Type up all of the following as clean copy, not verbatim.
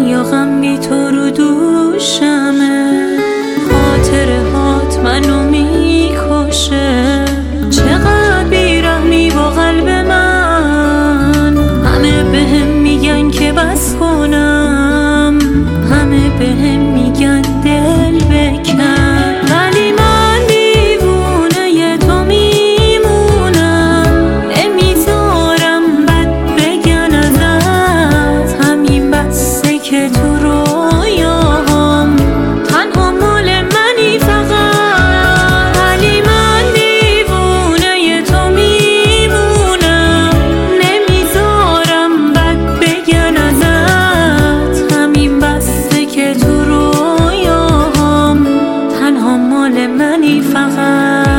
یا غم بی تو رو دوشمه، خاطره هات منو میکشه. چقدر بیرحمی با قلب من، همه بهم میگن که بس کنم، همه بهم میگن دل بکن، ولی من دیوونه تو میمونم. نمیذارم بد بگن ازت، همین بسه که تو رویاهام تنها مال منی فقط. ولی من دیوونه تو میمونم، نمیذارم بد بگن ازت، همین بسه که تو رویاهام تنها مال منی فقط.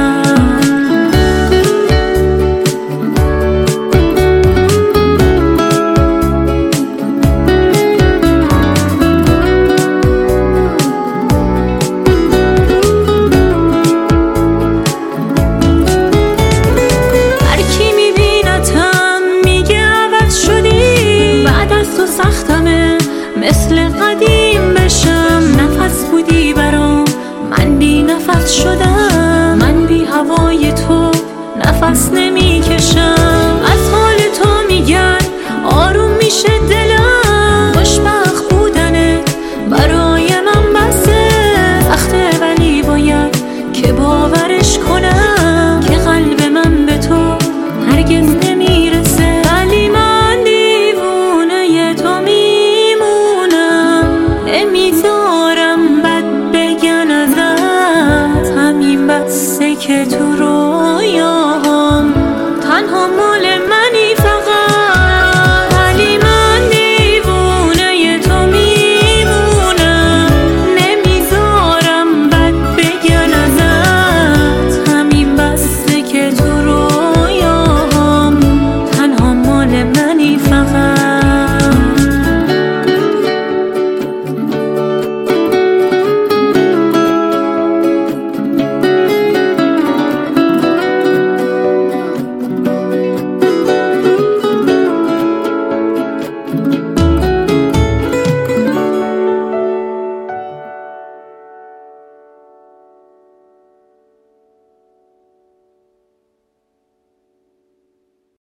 سختمه مثل قدیم بشم، نفس بودی برام من بی نفس شدم، من بی هوای تو نفس نمیکشم.